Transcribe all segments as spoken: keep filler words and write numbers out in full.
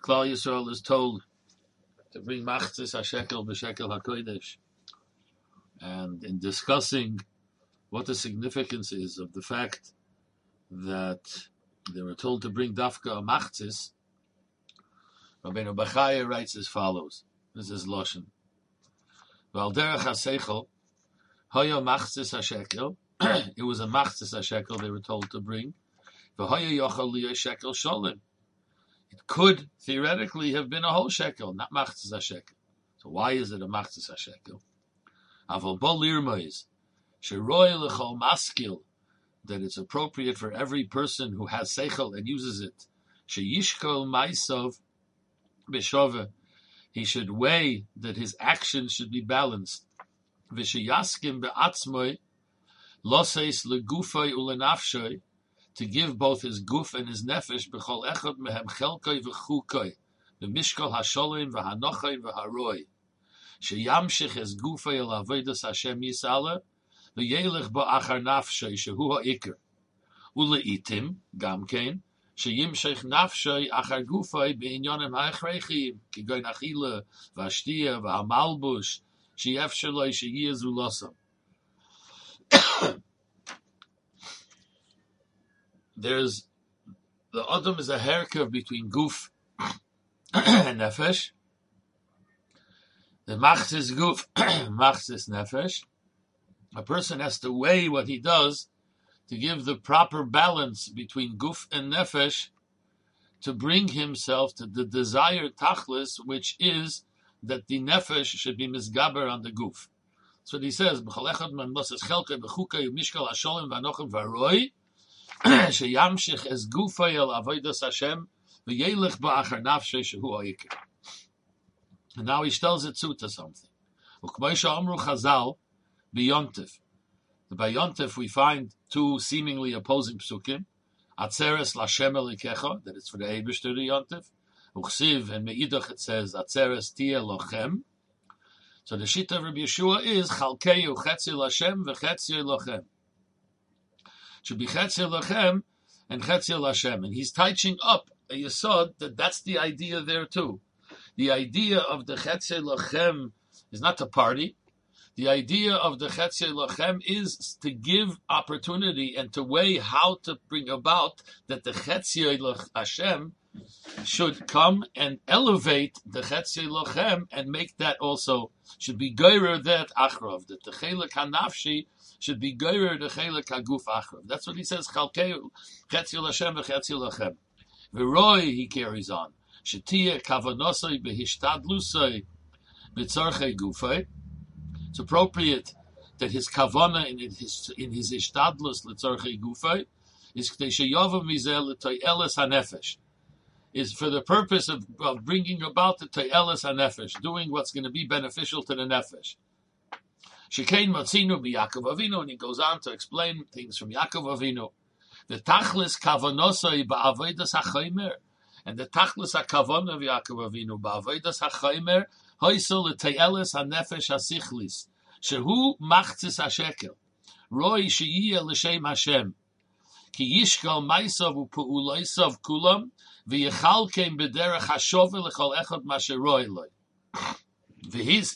Klal Yisrael is told to bring machzis hashekel b'shekel hakodesh, and in discussing what the significance is of the fact that they were told to bring dafka a machzis, Rabbeinu Bachaya writes as follows. This is Loshen. V'al derech haseichel, hoya machzis hashekel, it was a machzis hashekel they were told to bring, v'hoya yochel liya shekel sholem. It could theoretically have been a whole shekel, not machzis hashekel. So why is it a machzis hashekel? Aval bo lirmois, sheroy lechol maskil, that it's appropriate for every person who has seichel and uses it, sheyishkol maisov b'shove, he should weigh that his actions should be balanced. V'sheyaskim be'atzmoi, loseis legufoi ulenafshoi, to give both his guf and his nefesh b'chol echad mehem chelkoi v'chukoi, b'mishkol hasholim v'hanochoi v'haroi, sheyamshich es gufoi el avodas Hashem yisala, v'yelech ba'achar nafshoi shehu ha'ikr, uleitim, gamkein, sheyimshich nafshoi achar gufoi b'inyonim ha'echrechim, kigoin achila, v'ashtia, v'hamalbush, sheyefshaloi sheyizu losam. There's, the Adam is a haircut between guf and nefesh. The machzis guf, machzis nefesh. A person has to weigh what he does to give the proper balance between guf and nefesh to bring himself to the desired tachlis, which is that the nefesh should be misgaber on the guf. That's what he says. B'chol echad man losas chelkei v'chukei u'mishkal hasholim v'anochem v'aroi, sheyamshich es gufay el avodas Hashem v'yelech ba'achar nafshei shehu ha'ikr. And now he tells it to something. U'kmoi she'amru Chazal b'yontif. By yontif we find two seemingly opposing psukim. Atzeres l'Hashem elikecha, that it's for the Eibishter the yontif. Uchsiv, and me'idach it says Atzeres tieh lochem. So the shita of Rabbi Yeshua is chalkeu chetzi l'Hashem v'chetzi lochem. Should be chetzi lachem and chetzi l'Hashem, and he's touching up a yesod that that's the idea there too. The idea of the chetzi lachem is not to party. The idea of the chetzi lachem is to give opportunity and to weigh how to bring about that the chetzi l'Hashem should come and elevate the chetzi lachem and make that also should be geirer that achrov, that the chelik hanafshi should be geirer the chelik haguf achrov. That's what he says. Chalkeu chetzi l'Hashem v'chetzi lachem. V'roi, he carries on. Shetiyeh kavanosoi behishtadlusoi b'tzarchei gufay. It's appropriate that his kavana in his in his ishtadlus l'tzarchei gufay is k'tei sheyovam mizeh l'toyeles hanefesh, is for the purpose of, of bringing about the toyeles hanefesh, doing what's going to be beneficial to the nefesh. Shekein matzinu b'Yaakov Avinu, and he goes on to explain things from Yaakov Avinu. The tachlis kavanosai ba'avodas hachaymer, and the tachlis hakavana of Yaakov Avinu ba'avodas hachaymer hoysel l'toyeles hanefesh hasichlis shehu machzis hashekel roi sheyiyeh l'shem Hashem ki yishkal ma'asav u'pu'ulaisav kulam v'yechalkein b'derech hashove l'chol echad masheroi loy. V'his,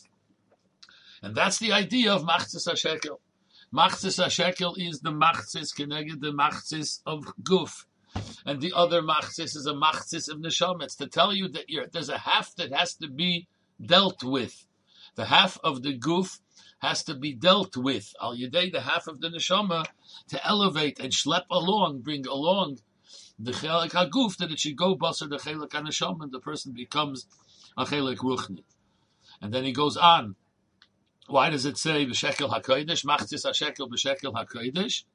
and that's the idea of machzis hashekel. Machzis hashekel is the machzis keneged the machzis of guf, and the other machzis is a machzis of neshama. It's to tell you that you're, there's a half that has to be dealt with. The half of the guf has to be dealt with. Al yedei, the half of the neshama, to elevate and schlep along, bring along the chelik haguf, that it should go basar the chelik haneshama, and the person becomes a chelik ruchni. And then he goes on. Why does it say b'shekel hakodesh, machzis hashekel b'shekel hakodesh?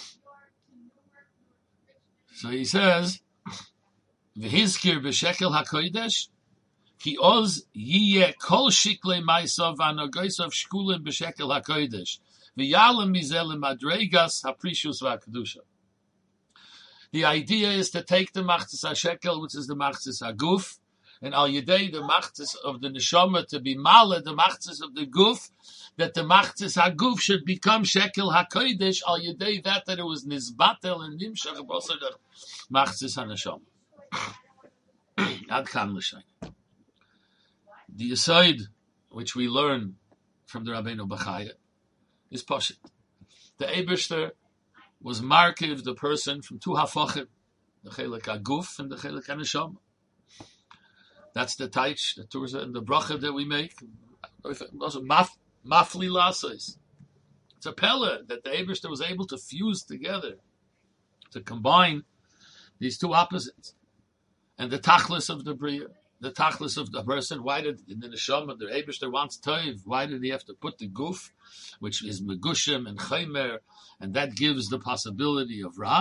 So he says, v'hizkir b'shekel hakodesh, ki oz yiyeh kol shikle ma'asav v'anogosav shkulim b'shekel hakodesh, v'yalem mizeh l'madregas haprishus v'hakdusha. The idea is to take the machzis hashekel, which is the machzis haguf, and al yedei the machzis of the neshama to be mala, the machzis of the guf, that the machzis haguf should become shekel hakodesh al yedei that that it was nizbatel and nimshach b'osar the machzis haneshama. Ad kan l'shayn. The aside which we learn from the Rabbeinu Bachaya is Pashit. The Eibishter was markiv the person from two hafachim, the Chelek HaGuf and the Chelek HaNeshama. That's the taich, the turza, and the bracha that we make. Also, maf, mafli lasais. It's a pella that the Eibishter was able to fuse together, to combine these two opposites. And the tachlis of the Bria, the tachlis of the person, why did, in the Neshama, the Eibishter wants toiv, why did he have to put the guf, which is megushim and chaymer, and that gives the possibility of ra?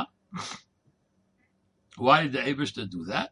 Why did the Eibishter do that?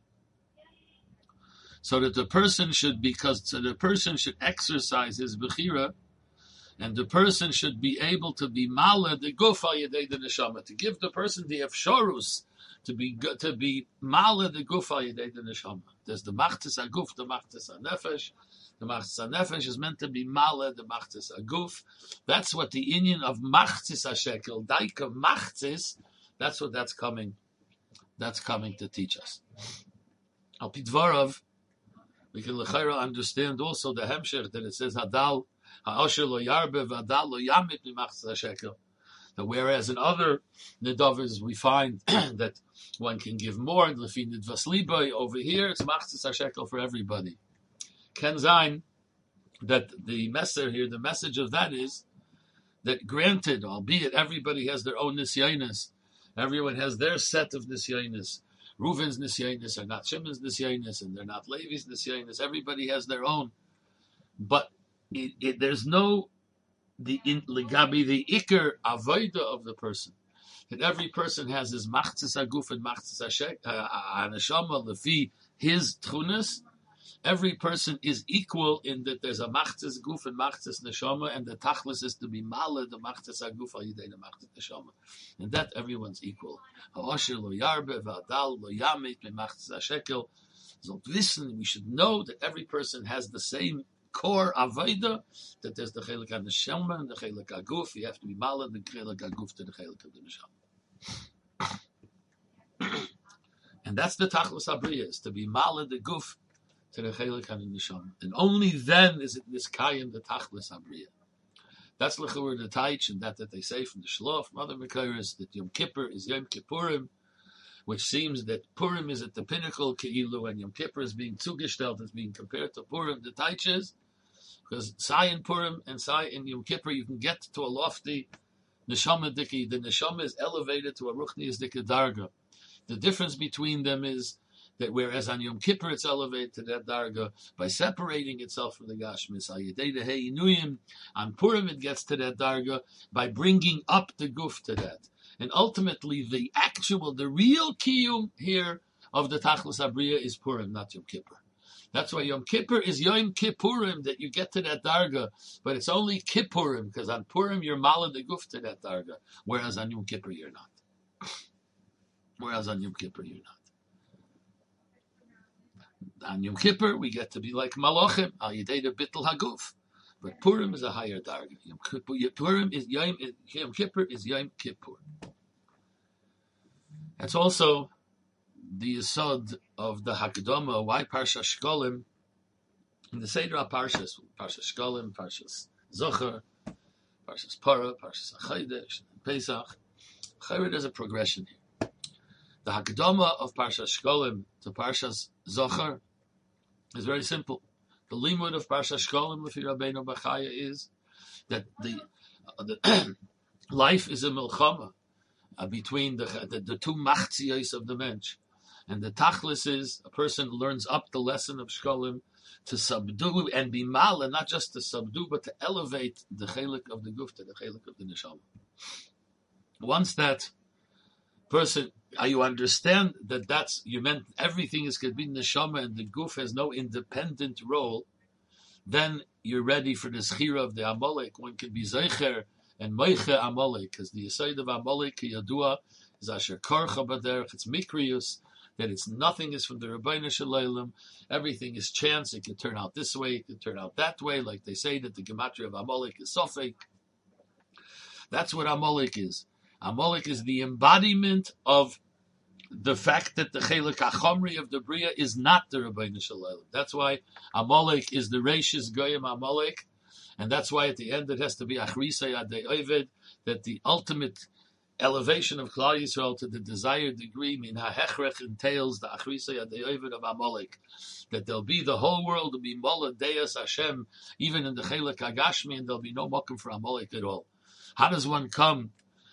So that the person should, because so the person should exercise his bechira, and the person should be able to be mala the guf al yedei the neshama, to give the person the efshorus to be to be mala the guf al yedei the neshama. There's the machtis aguf, the machtis anefesh. The machtis anefesh is meant to be mala the machtis aguf. That's what the inyan of machtis hashekel, daika machtis. That's what that's coming. That's coming to teach us. Al pidvarav, we can l'chayra understand also the hemshech that it says hadal ha'asher lo yarbe v'adal lo yamit b'machzas hashekel. That whereas in other nedavos we find that one can give more, lefi nidvas libay, over here it's machzas hashekel for everybody. Ken zayin that the message here, the message of that is that granted, albeit everybody has their own nisyanis, everyone has their set of nisyanis. Reuven's nisyanis are not Shimon's nisyanis, and they're not Levi's nisyanis. Everybody has their own, but it, it, there's no the in legabi the ikar avoda of the person. That every person has his machzis aguf and machzis haneshama lefi his tchunas. Every person is equal in that there's a machzis guf and machzis neshama, and the tachlis is to be mala the machzis aguf al yidei the machzis neshama, and that everyone's equal. Ha'asher lo yarbe v'adal lo yamit b'machzis hashekel. So listen, we should know that every person has the same core avoda. That there's the chelik haneshama and the chelik aguf. You have to be mala the chelik aguf to the chelik of the neshama, and that's the tachlis abriya, is to be mala the guf to the chelik and the neshama, and only then is it this kayan the tachlis abriya. That's l'chur the taich, and that that they say from the shlof, from other mekayros, that Yom Kippur is Yom Kippurim, which seems that Purim is at the pinnacle keilu, and Yom Kippur is being zugestellt, is being compared to Purim. The taich is because Sayin Purim and Sayin Yom Kippur, you can get to a lofty neshama diki. The neshama is elevated to a ruchnius diki darga. The difference between them is that whereas on Yom Kippur it's elevated to that darga by separating itself from the Gashmis, on Purim it gets to that darga by bringing up the guf to that. And ultimately the actual, the real kiyum here of the Tachlis Abriya is Purim, not Yom Kippur. That's why Yom Kippur is Yom Kippurim, that you get to that darga, but it's only Kippurim, because on Purim you're mala the guf to that darga, whereas on Yom Kippur you're not. Whereas on Yom Kippur you're not. On Yom Kippur, we get to be like Malachim, al yedei the bittul haguf. But Purim is a higher darga. Yom Kippur, Purim is Yom, Yom Kippur is Yom Kippur. That's also the yesod of the Hakadama. Why Parsha Shkolim? In the Seder Parshas, Parsha Shkolim, Parshas Zocher, Parshas Parah, Parshas Achayidesh, Pesach. There's a progression here. The Hakadama of Parsha Shkolim to Parshas Zocher is very simple. The limud of Parsha Shkolim with Rabbeinu Bachaya is that the, uh, the life is a milchama uh, between the, the the two machzios of the mensch, and the tachlis is a person learns up the lesson of Shkolim to subdue and be mal, and not just to subdue but to elevate the chelik of the guf to the chelik of the neshama. Once that person, you understand that that's, you meant everything is could be neshama and the guf has no independent role, then you're ready for the schira of the Amalek. One can be zeicher and meiche Amalek, because the yesod of Amalek yadua is asher karcha baderech, it's mikrius, that it's nothing is from the Rabbeinu Shalom, everything is chance, it can turn out this way, it can turn out that way, like they say that the gematria of Amalek is sofek. That's what Amalek is. Amalek is the embodiment of the fact that the Chelik HaChomri of the Bria is not the Rabbeinu Shalom. That's why Amalek is the Reishis Goyim Amalek, and that's why at the end it has to be Achrisei Adei Ovid, that the ultimate elevation of Klal Yisrael to the desired degree, min ha'hechrech, entails the Achrisei Adei Ovid of Amalek, that there'll be the whole world will be Mola Deus Hashem, even in the Chelik HaGashmi, and there'll be no mokum for Amalek at all. How does one come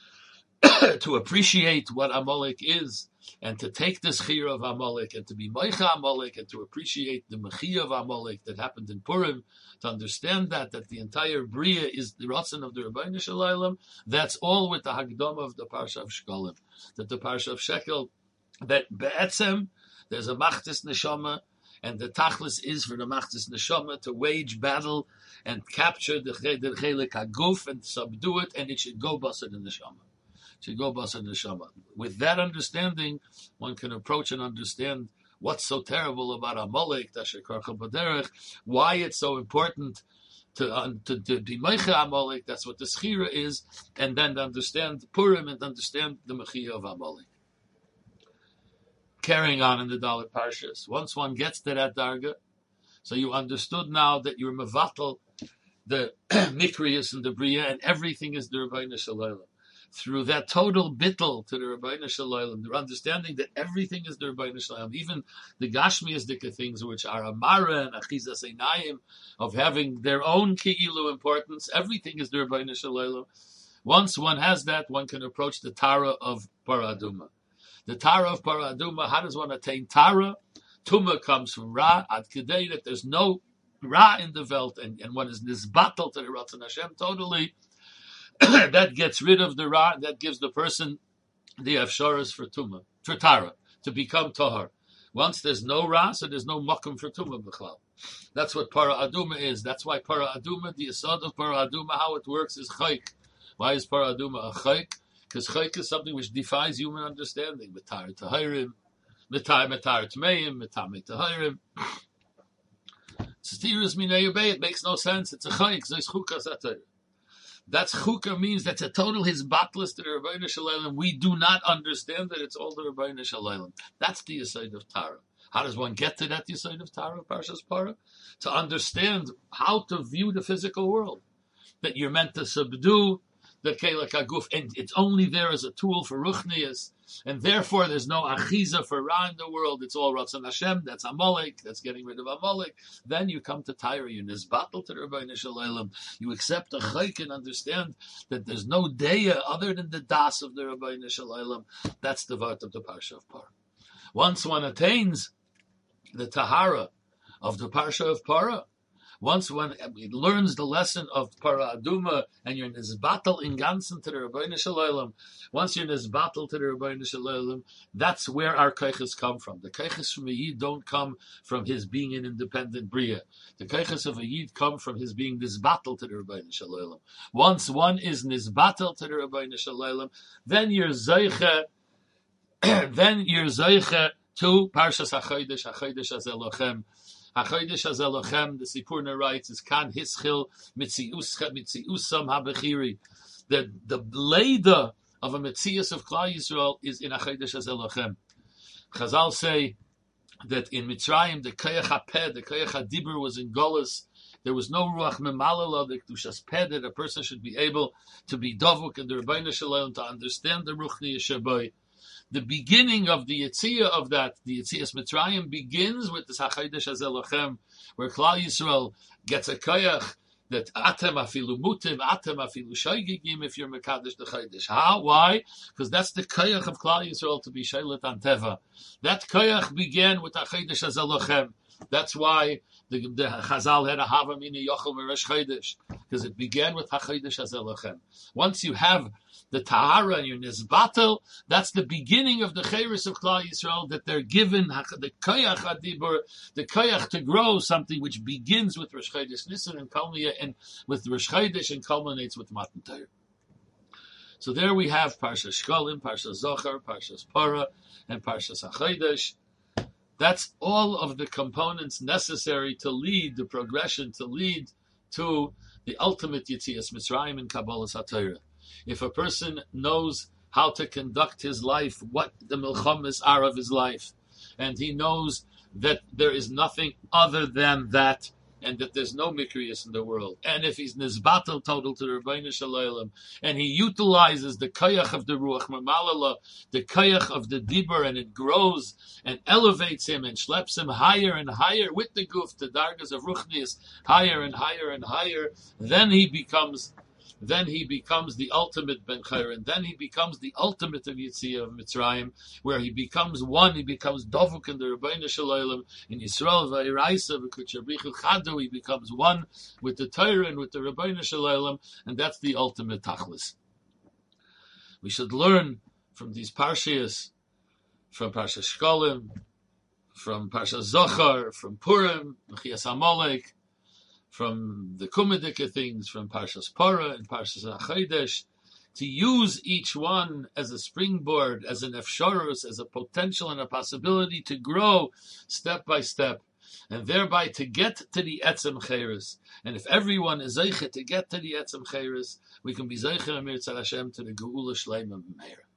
to appreciate what Amalek is, and to take this chiyur of Amalek, and to be moicha Amalek, and to appreciate the mechiyah of Amalek that happened in Purim, to understand that, that the entire Bria is the Ratzon of the Rebbeinu Shalom? That's all with the Hagdama of the Parsha of Shkolim, that the Parsha of Shekel, that Be'etzem, there's a Machtis Neshama, and the Tachlis is for the Machtis Neshama to wage battle and capture the Chelik HaGuf and subdue it, and it should go Basar the Neshama. To go Basar Neshama. With that understanding, one can approach and understand what's so terrible about Amalek, why it's so important to uh, to, to be Meicha Amalek. That's what the Schira is, and then to understand Purim and understand the Mechiyah of Amalek. Carrying on in the Dalit Parshas, once one gets to that darga, so you understood now that you're mevatel the Mikrius and the Bria, and everything is the Rebbeinu Shalom. Through that total bittul to the Rebbeinu Shalom, the understanding that everything is the Rebbeinu Shalom, even the Gashmiasdika things, which are Amara and Achizas Einayim, of having their own Ki'ilu importance, everything is the Rebbeinu Shalom. Once one has that, one can approach the Tara of Paraduma. The Tara of Paraduma, how does one attain Tara? Tuma comes from Ra, Ad Kedei, that there's no Ra in the Welt, and, and one is this battle to the Ratzon Hashem totally. That gets rid of the Ra, that gives the person the Afsharas for Tumah, for Tara, to become Tahar. Once there's no Ra, so there's no Makom for Tumah B'chlal. That's what Para Aduma is. That's why Para Aduma, the Asad of Para Aduma, how it works is Chayk. Why is Para Aduma a Chayk? Because Chayk is something which defies human understanding. Mitar Tahirim, Mitar Mitar Tmeim, Mitar Tahirim. Stiris Minei Ubei, it makes no sense. It's a Chayk, Zayis Chukas Atayr. That's chukah means that's a total his battlist to the Rebbeinu Shalom. We do not understand that it's all the Rebbeinu Shalom. That's the Yesod of Tara. How does one get to that Yesod of Tara, Parshas Para? To understand how to view the physical world. That you're meant to subdue the Kelek HaGuf, and it's only there as a tool for Ruchnias, and therefore there's no Achiza for Ra in the world. It's all Ratzon Hashem, that's Amalek, that's getting rid of Amalek. Then you come to Tyre, you nisbattle to the Rebbeinu Shalom, you accept a Chayk and understand that there's no Deya other than the Das of the Rebbeinu Shalom. That's the Vart of the Parsha of Parah. Once one attains the Tahara of the Parsha of Parah, once one learns the lesson of Para Aduma and you're nisbatel in ganzen to the Rebbeinu Shalom, once you're nisbatel to the Rebbeinu Shalom, that's where our keiches come from. The keiches from a Yid don't come from his being an independent Bria. The keiches of a Yid come from his being nisbatel to the Rebbeinu Shalom. Once one is nisbatel to the Rebbeinu Shalom, then you're zeiche, then you're zeiche to Parshas HaChodesh, HaChodesh HaZelochem. HaChodesh HaZelochem, the Sipurna writes, is Kan Hischil Mitziusam HaBechiri. The the Leda of a Mitzias of Klal Yisrael is in HaChodesh HaZelochem. Chazal say that in Mitzrayim, the Koyach HaPed, the Koyach HaDibur was in Golas. There was no Ruach Memalala, the Kedushas Ped, that a person should be able to be Dovuk and the Rebbeinu Shalom, to understand the Ruchni Yeshabai. The beginning of the Yitziyah of that, the Yitzias Mitzrayim, begins with the HaChodesh HaZelochem, where Klal Yisrael gets a koyach that atem afilu mutim, atem afilu shaygigim, if you're mekadesh the Chodesh. How? Why? Because that's the koyach of Klal Yisrael to be shaylet an teva. That koyach began with HaChodesh HaZelochem. That's why the, the Chazal had a hava mini yochel v'resh chodesh, because it began with HaChodesh HaZelochem. Once you have the Tahara and your Nizbatel, that's the beginning of the Chayris of Klal Yisrael, that they're given the Koyach Adibur, the Koyach to grow something which begins with Rosh Chodesh Nisan and Kalmiya, and with Rosh Chodesh and culminates with Matan Torah. So there we have Parshas Shkolim, Parshas Zohar, Parshas Parah, and Parshas HaChodesh. That's all of the components necessary to lead the progression, to lead to the ultimate Yitzias Mitzrayim and Kabbalas HaTorah. If a person knows how to conduct his life, what the milchamas are of his life. And he knows that there is nothing other than that, and that there's no Mikrius in the world. And if he's nizbatel total to the Rebbeinu Shalom, and he utilizes the koyach of the Ruach Mamalala, the koyach of the Dibur, and it grows and elevates him and schleps him higher and higher with the guf, the dargas of Ruchnius, higher and higher and higher, then he becomes then he becomes the ultimate Ben Chayr, and then he becomes the ultimate of Yitzhak of Mitzrayim, where he becomes one, he becomes Dovuk in the Rebbeinu Shalom, in Yisrael V'Iraisa V'Kuchabrichu Chadu, he becomes one with the Torah and with the Rebbeinu Shalom, and that's the ultimate Tachlis. We should learn from these Parshias, from Parsha Shkolim, from Parsha Zochar, from Purim, Mechias Amalek, from the Kumedika things, from Parshas Parah and Parshas HaChodesh, to use each one as a springboard, as an efsharus, as a potential and a possibility to grow step by step, and thereby to get to the Etzem Chayris. And if everyone is zeiche to get to the Etzem Chayris, we can be zeiche Amir Tzad Hashem to the Geula Shleima Meir.